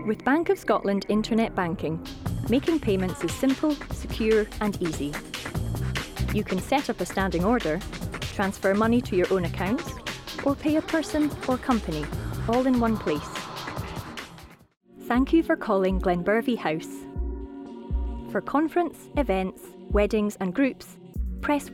With Bank of Scotland Internet Banking, making payments is simple, secure and easy. You can set up a standing order, transfer money to your own accounts, or pay a person or company, all in one place. Thank you for calling Glenbervie House. For conference, events, weddings and groups, press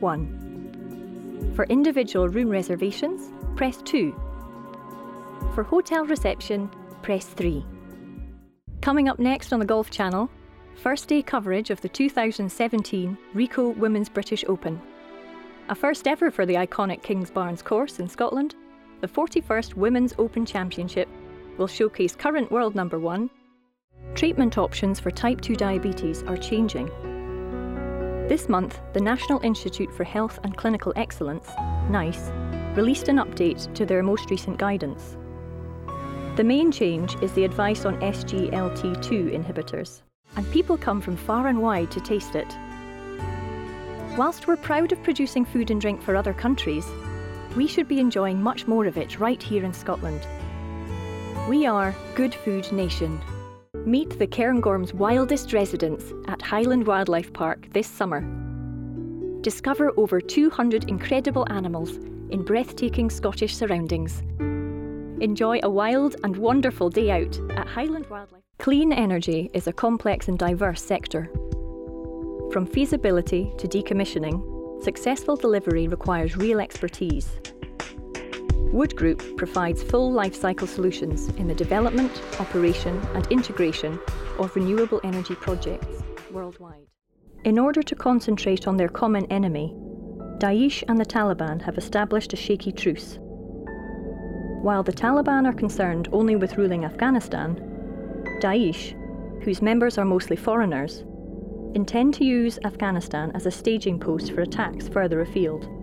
1. For individual room reservations, press 2. For hotel reception, press 3. Coming up next on the Golf Channel, first day coverage of the 2017 Ricoh Women's British Open. A first ever for the iconic Kingsbarns course in Scotland, the 41st Women's Open Championship will showcase current world number 1. Treatment options for type 2 diabetes are changing. This month, the National Institute for Health and Clinical Excellence, NICE, released an update to their most recent guidance. The main change is the advice on SGLT2 inhibitors, and people come from far and wide to taste it. Whilst we're proud of producing food and drink for other countries, we should be enjoying much more of it right here in Scotland. We are Good Food Nation. Meet the Cairngorm's wildest residents at Highland Wildlife Park this summer. Discover over 200 incredible animals in breathtaking Scottish surroundings. Enjoy a wild and wonderful day out at Highland Wildlife. Clean energy is a complex and diverse sector. From feasibility to decommissioning, successful delivery requires real expertise. Wood Group provides full life cycle solutions in the development, operation and integration of renewable energy projects worldwide. In order to concentrate on their common enemy, Daesh and the Taliban have established a shaky truce. While the Taliban are concerned only with ruling Afghanistan, Daesh, whose members are mostly foreigners, intend to use Afghanistan as a staging post for attacks further afield.